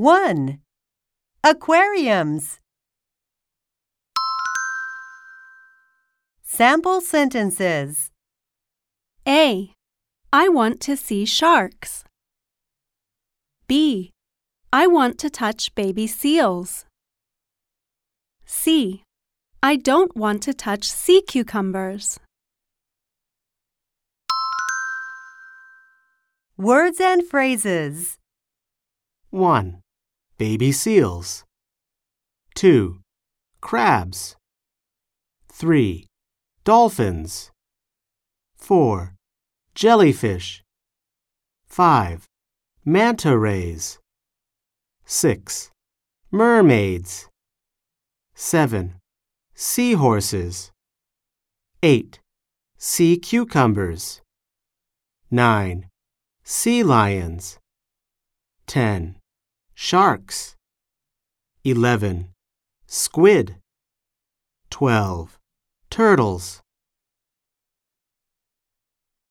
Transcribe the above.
1. Aquariums. Sample sentences. A. I want to see sharks. B. I want to touch baby seals. C. I don't want to touch sea cucumbers. Words and phrases. 1. Baby seals. 2. Crabs. 3. Dolphins. 4. Jellyfish. 5. Manta rays. 6. Mermaids. 7. Seahorses. 8. Sea cucumbers. 9. Sea lions. 10. Sharks. 11. Squid. 12. Turtles.